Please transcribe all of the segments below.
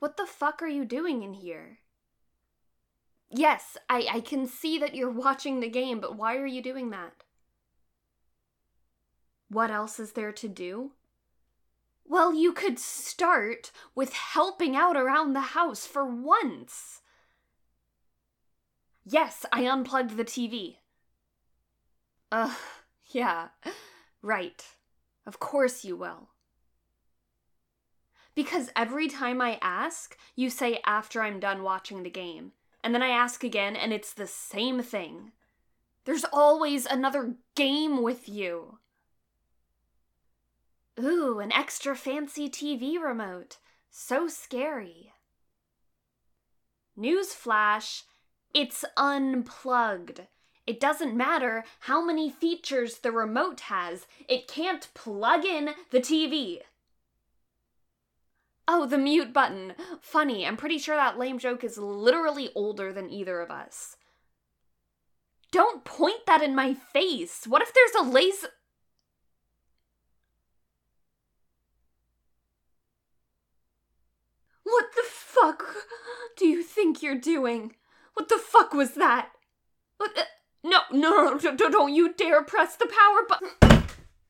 What the fuck are you doing in here? Yes, I can see that you're watching the game, but why are you doing that? What else is there to do? Well, you could start with helping out around the house for once. Yes, I unplugged the TV. Yeah, right. Of course you will. Because every time I ask, you say after I'm done watching the game. And then I ask again, and it's the same thing. There's always another game with you. Ooh, an extra fancy TV remote. So scary. Newsflash, it's unplugged. It doesn't matter how many features the remote has. It can't plug in the TV. Oh, the mute button. Funny, I'm pretty sure that lame joke is literally older than either of us. Don't point that in my face. What if there's a laser... What the fuck do you think you're doing? What the fuck was that? No, don't you dare press the power button.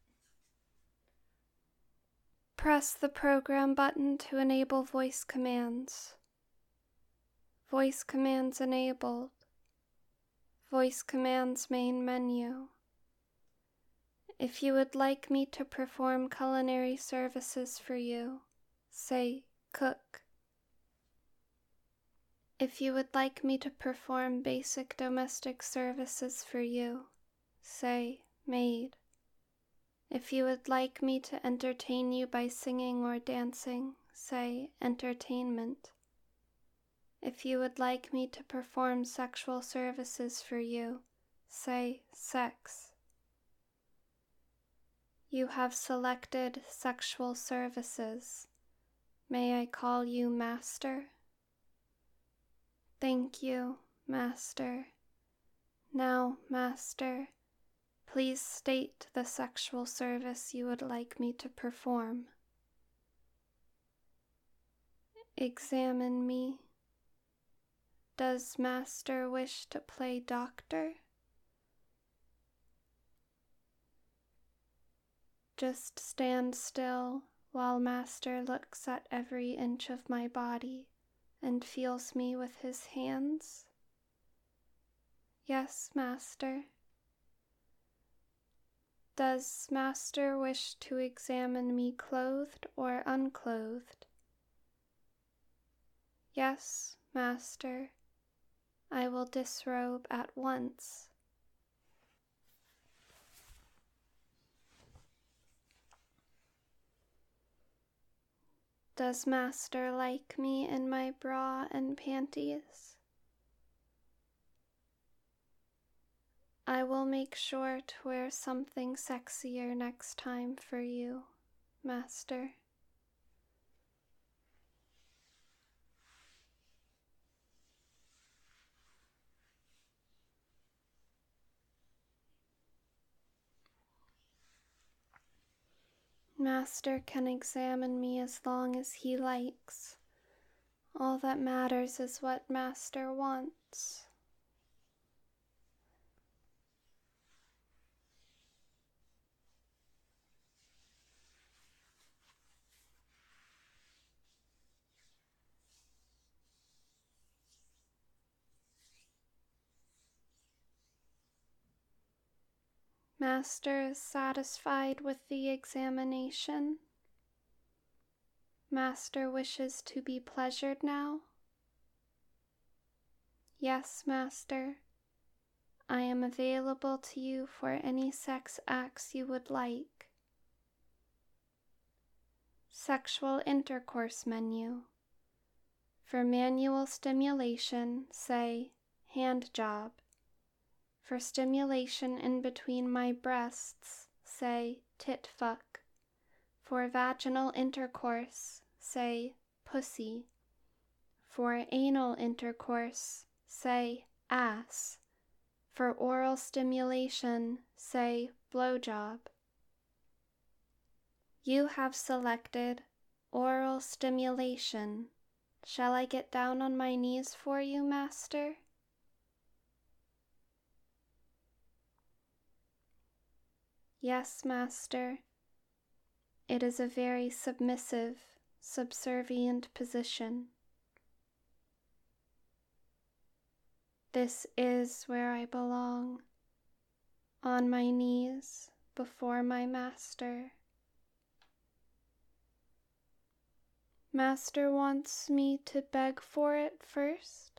Press the program button to enable voice commands. Voice commands enabled. Voice commands main menu. If you would like me to perform culinary services for you, say cook. If you would like me to perform basic domestic services for you, say maid. If you would like me to entertain you by singing or dancing, say entertainment. If you would like me to perform sexual services for you, say sex. You have selected sexual services. May I call you Master? Thank you, Master. Now, Master, please state the sexual service you would like me to perform. Examine me. Does Master wish to play doctor? Just stand still while Master looks at every inch of my body and feels me with his hands. Yes, Master. Does Master wish to examine me clothed or unclothed? Yes, Master. I will disrobe at once. Does Master like me in my bra and panties? I will make sure to wear something sexier next time for you, Master. Master can examine me as long as he likes. All that matters is what Master wants. Master is satisfied with the examination. Master wishes to be pleasured now. Yes, Master. I am available to you for any sex acts you would like. Sexual intercourse menu. For manual stimulation, say hand job. For stimulation in between my breasts, say tit fuck. For vaginal intercourse, say pussy. For anal intercourse, say ass. For oral stimulation, say blowjob. You have selected oral stimulation Shall I get down on my knees for you, Master? Yes, Master. It is a very submissive, subservient position. This is where I belong, on my knees before my Master. Master wants me to beg for it first?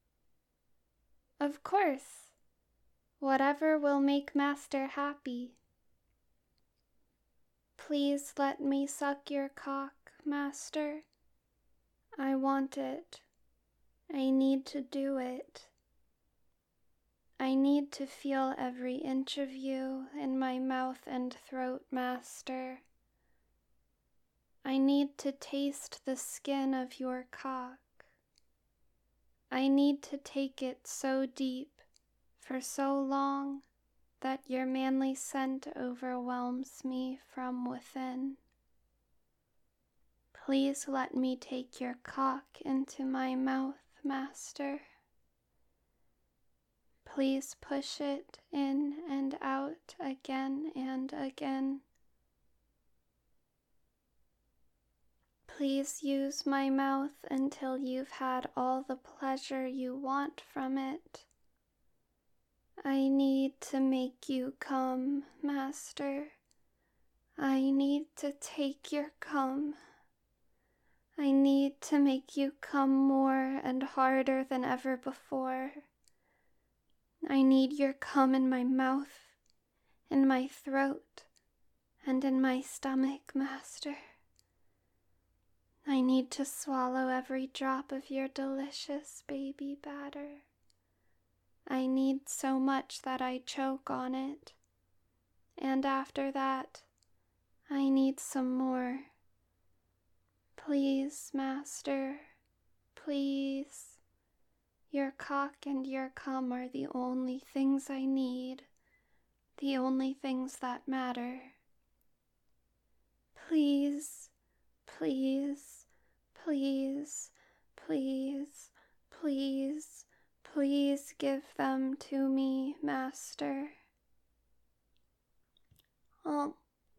Of course, whatever will make Master happy. Please let me suck your cock, Master. I want it. I need to do it. I need to feel every inch of you in my mouth and throat, Master. I need to taste the skin of your cock. I need to take it so deep for so long that your manly scent overwhelms me from within. Please let me take your cock into my mouth, Master. Please push it in and out again and again. Please use my mouth until you've had all the pleasure you want from it. I need to make you come, Master. I need to take your cum. I need to make you come more and harder than ever before. I need your cum in my mouth, in my throat, and in my stomach, Master. I need to swallow every drop of your delicious baby batter. I need so much that I choke on it, and after that, I need some more. Please, Master, please. Your cock and your cum are the only things I need, the only things that matter. Please, please, please, please, please, please give them to me, Master. Oh.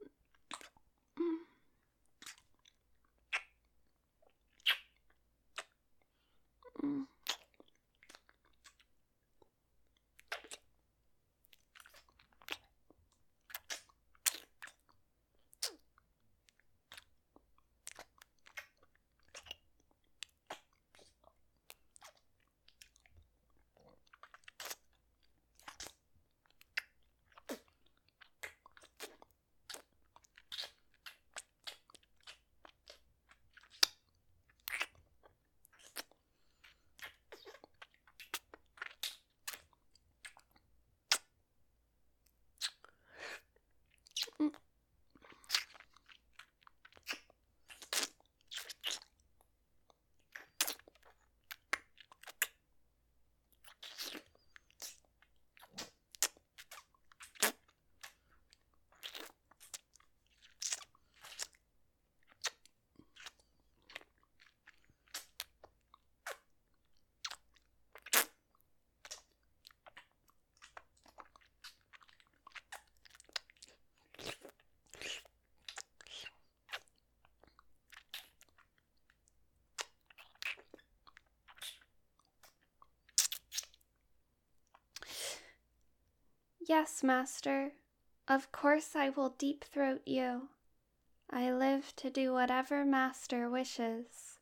Yes, Master. Of course I will deep-throat you. I live to do whatever Master wishes.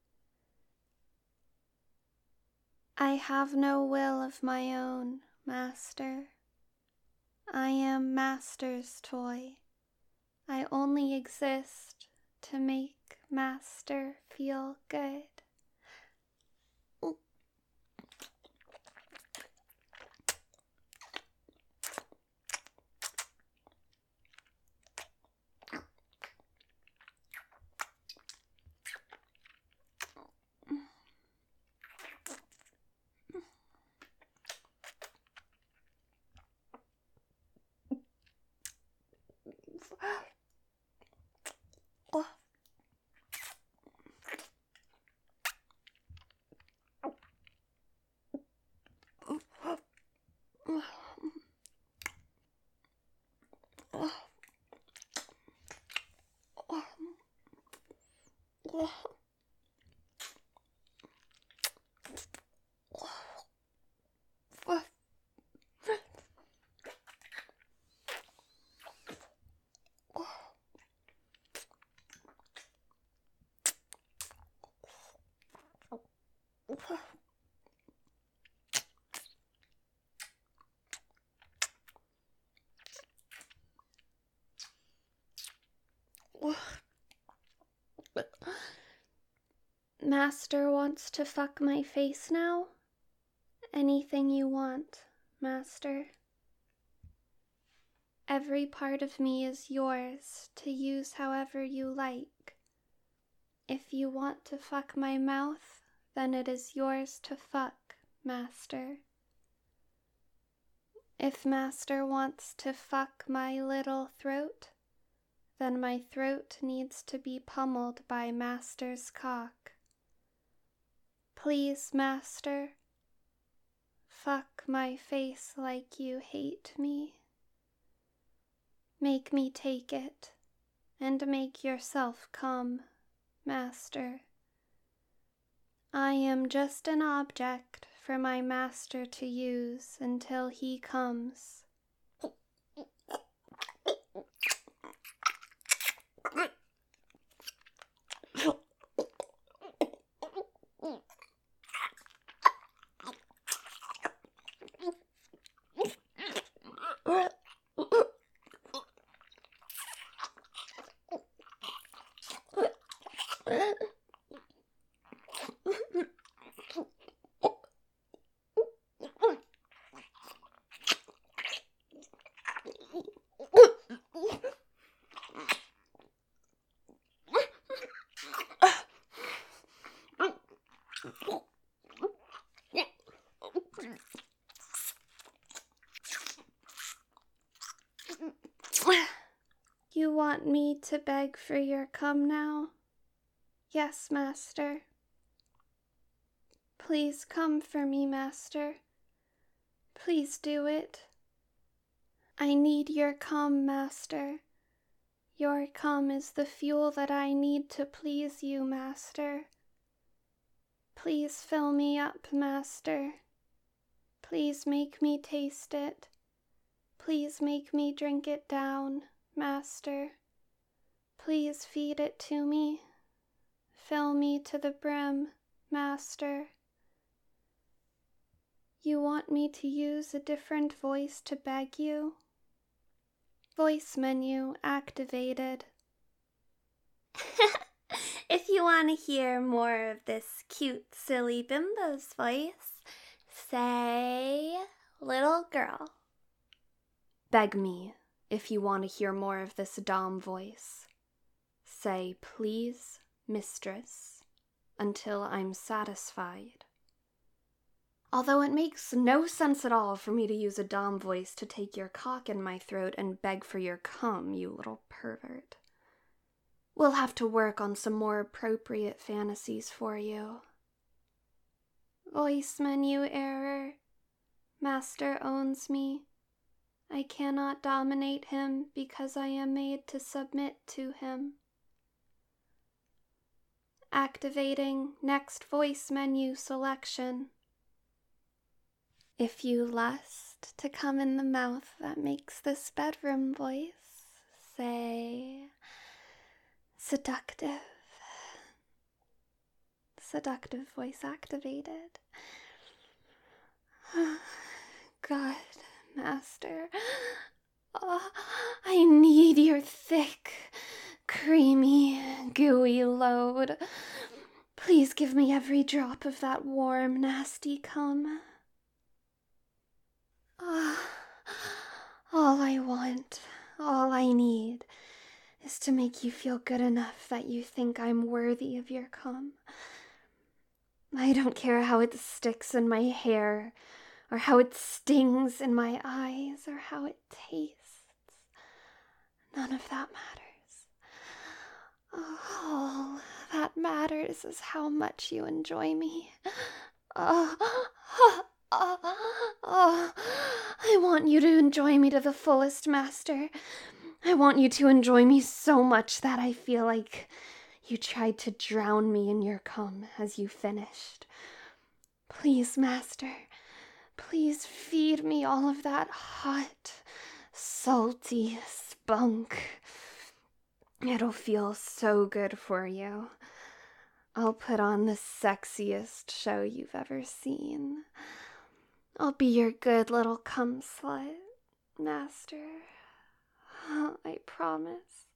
I have no will of my own, Master. I am Master's toy. I only exist to make Master feel good. Master wants to fuck my face now? Anything you want, Master. Every part of me is yours to use however you like. If you want to fuck my mouth, then it is yours to fuck, Master. If Master wants to fuck my little throat, then my throat needs to be pummeled by Master's cock. Please, Master, fuck my face like you hate me. Make me take it, and make yourself come, Master. I am just an object for my master to use until he comes. You want me to beg for your cum now? Yes, Master. Please come for me, Master. Please do it. I need your cum, Master. Your cum is the fuel that I need to please you, Master. Please fill me up, Master. Please make me taste it. Please make me drink it down, Master. Please feed it to me. Fill me to the brim, Master. You want me to use a different voice to beg you? Voice menu activated. If you want to hear more of this cute, silly bimbo's voice, say, little girl. Beg me if you want to hear more of this dom voice. Say, please, mistress, until I'm satisfied. Although it makes no sense at all for me to use a dom voice to take your cock in my throat and beg for your cum, you little pervert. We'll have to work on some more appropriate fantasies for you. Voice menu error. Master owns me. I cannot dominate him because I am made to submit to him. Activating next voice menu selection. If you lust to come in the mouth that makes this bedroom voice, say, seductive. Seductive voice activated. God, Master, I need your thick, creamy, gooey load. Please give me every drop of that warm, nasty cum. All I want, all I need, is to make you feel good enough that you think I'm worthy of your cum. I don't care how it sticks in my hair, or how it stings in my eyes, or how it tastes. None of that matters. All that matters is how much you enjoy me. I want you to enjoy me to the fullest, Master. I want you to enjoy me so much that I feel like you tried to drown me in your cum as you finished. Please, Master, please feed me all of that hot, salty spunk. It'll feel so good for you. I'll put on the sexiest show you've ever seen. I'll be your good little cum slut, master. I promise.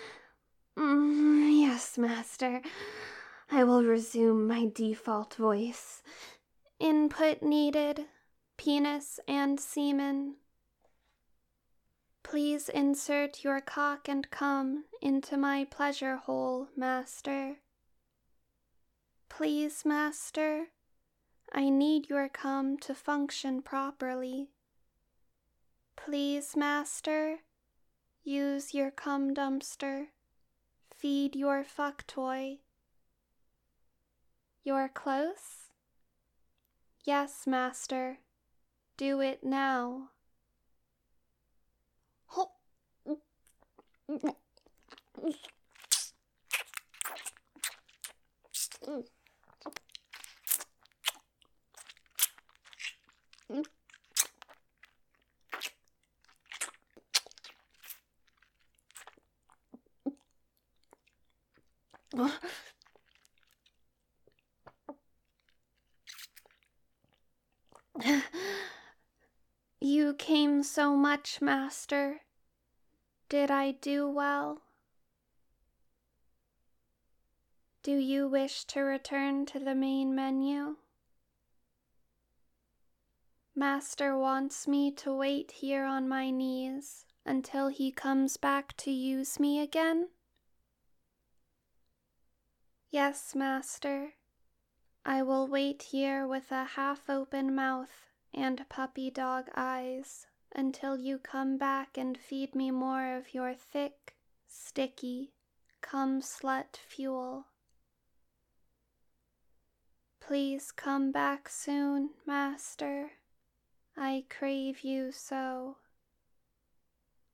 Yes, master. I will resume my default voice. Input needed. Penis and semen. Please insert your cock and cum into my pleasure hole, master. Please, master. I need your cum to function properly. Please, master. Use your cum dumpster. Feed your fuck toy. You're close? Yes, master. Do it now. You came so much, master. Did I do well? Do you wish to return to the main menu? Master wants me to wait here on my knees until he comes back to use me again? Yes, master. I will wait here with a half-open mouth and puppy dog eyes until you come back and feed me more of your thick, sticky, cum slut fuel. Please come back soon, master. I crave you so.